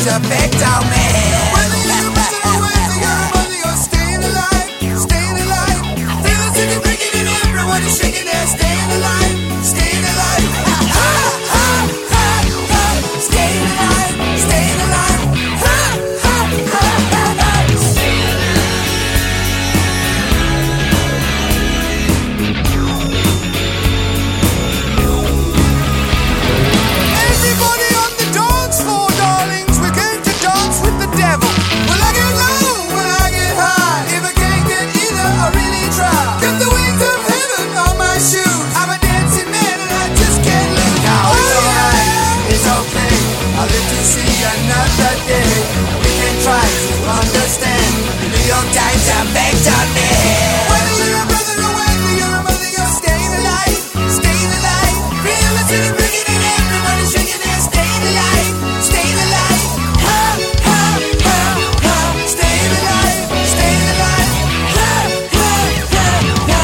Times affect our man. Whether you're a president or whether you're a mother, you're staying alive, staying alive. Feel the city breaking and everyone is shaking there, staying alive, staying alive. Ha ha ha ha ha. Staying alive, staying alive. Ha ha ha ha ha. Everybody on the dance floor, darlings, we're going to dance with the devil. Will I get low? Will I get high? If I can't get either, I really try. Got the wings of heaven on my shoes. I'm a dancing man and I just can't lose. Now it's alright, it's okay. I'll live to see another day. We can try to understand the New York Times affect our man. Whether you're a brother or whether you're a mother, you're staying alive, staying alive. Feel the city breaking and everybody shaking there, staying alive, staying alive. Ha ha ha ha. Staying alive, staying alive. Ha ha ha ha.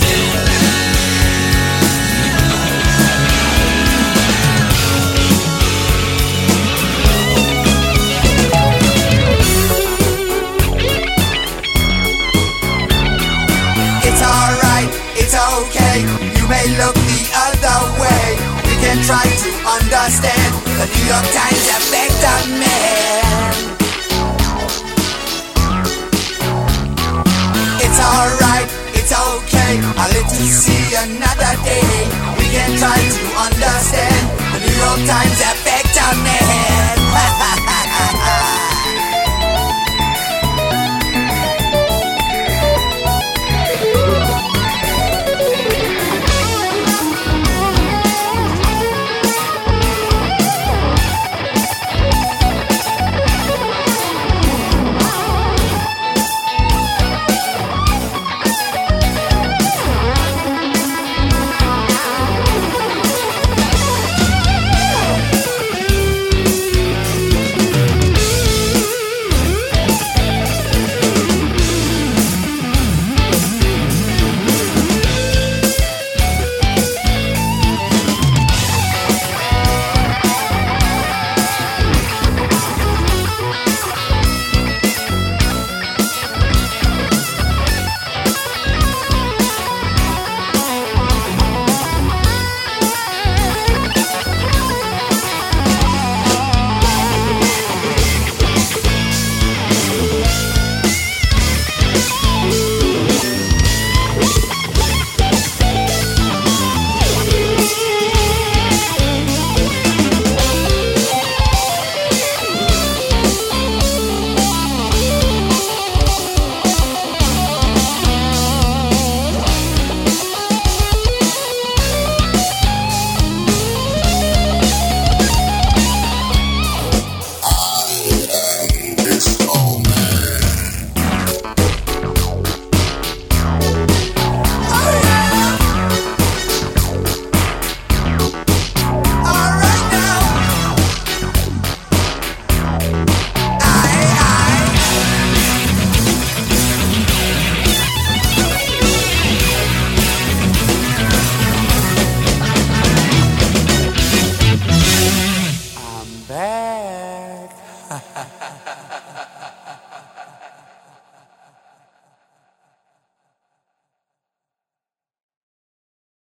It's alright, it's okay. You may look the other way. We can try to understand The New York Times affect our man. it's alright, it's okay. I'll live to see another day. We can try to understand The New York Times affect